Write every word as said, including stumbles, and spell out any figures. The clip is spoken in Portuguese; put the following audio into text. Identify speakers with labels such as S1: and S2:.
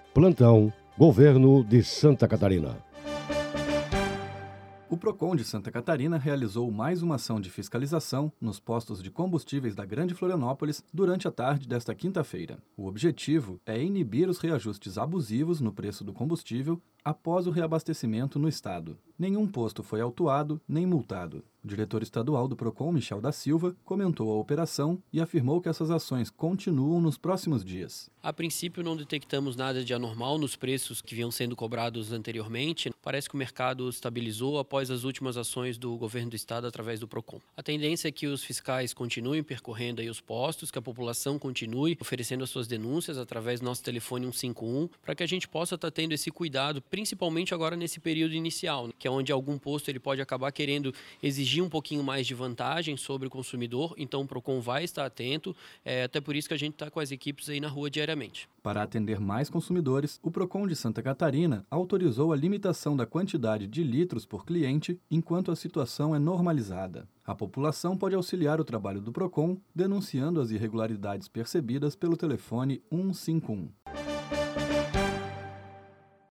S1: Plantão Governo de Santa Catarina.
S2: O Procon de Santa Catarina realizou mais uma ação de fiscalização nos postos de combustíveis da Grande Florianópolis durante a tarde desta quinta-feira. O objetivo é inibir os reajustes abusivos no preço do combustível após o reabastecimento no estado. Nenhum posto foi autuado nem multado. O diretor estadual do Procon, Michel da Silva, comentou a operação e afirmou que essas ações continuam nos próximos dias.
S3: A princípio não detectamos nada de anormal nos preços que vinham sendo cobrados anteriormente. Parece que o mercado estabilizou após as últimas ações do governo do estado através do Procon. A tendência é que os fiscais continuem percorrendo aí os postos, que a população continue oferecendo as suas denúncias através do nosso telefone um cinco um, para que a gente possa estar tendo esse cuidado, principalmente agora nesse período inicial, que é onde algum posto ele pode acabar querendo exigir um pouquinho mais de vantagem sobre o consumidor. Então o Procon vai estar atento, é, até por isso que a gente está com as equipes aí na rua diariamente.
S2: Para atender mais consumidores, o Procon de Santa Catarina autorizou a limitação da quantidade de litros por cliente enquanto a situação é normalizada. A população pode auxiliar o trabalho do Procon denunciando as irregularidades percebidas pelo telefone um cinco um.